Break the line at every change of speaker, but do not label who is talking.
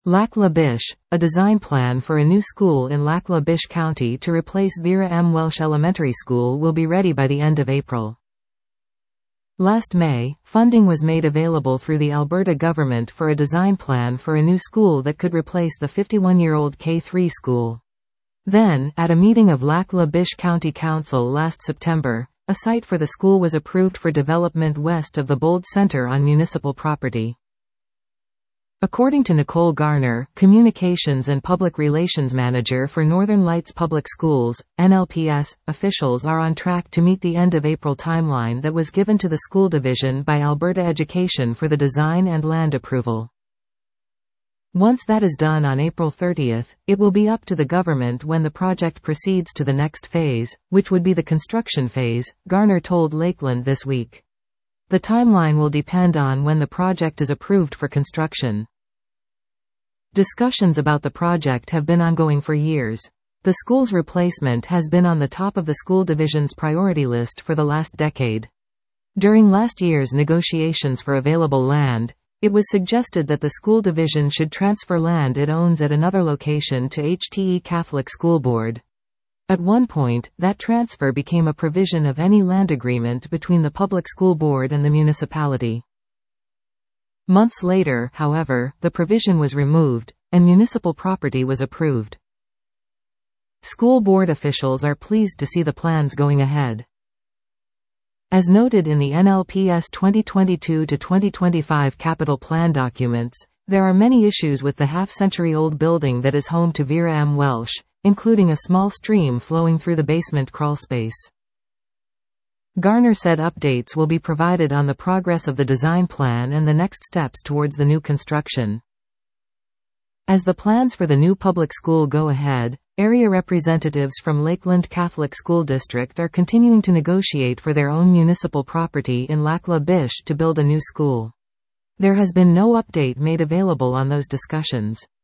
Lac La Biche, a design plan for a new school in Lac La Biche County to replace Vera M. Welsh Elementary School will be ready by the end of April. Last May, funding was made available through the Alberta government for a design plan for a new school that could replace the 51-year-old K3 school. Then, at a meeting of Lac La Biche County Council last September, a site for the school was approved for development west of the Bold Centre on municipal property. According to Nicole Garner, Communications and Public Relations Manager for Northern Lights Public Schools, NLPS, officials are on track to meet the end of April timeline that was given to the school division by Alberta Education for the design and land approval. Once that is done on April 30, it will be up to the government when the project proceeds to the next phase, which would be the construction phase, Garner told Lakeland this week. The timeline will depend on when the project is approved for construction. Discussions about the project have been ongoing for years. The school's replacement has been on the top of the school division's priority list for the last decade. During last year's negotiations for available land, it was suggested that the school division should transfer land it owns at another location to HTE Catholic School Board. At one point, that transfer became a provision of any land agreement between the public school board and the municipality. Months later, however, the provision was removed, and municipal property was approved. School board officials are pleased to see the plans going ahead. As noted in the NLPS 2022-2025 capital plan documents, there are many issues with the half-century-old building that is home to Vera M. Welsh, including a small stream flowing through the basement crawlspace. Garner said updates will be provided on the progress of the design plan and the next steps towards the new construction. As the plans for the new public school go ahead, area representatives from Lakeland Catholic School District are continuing to negotiate for their own municipal property in Lac La Biche to build a new school. There has been no update made available on those discussions.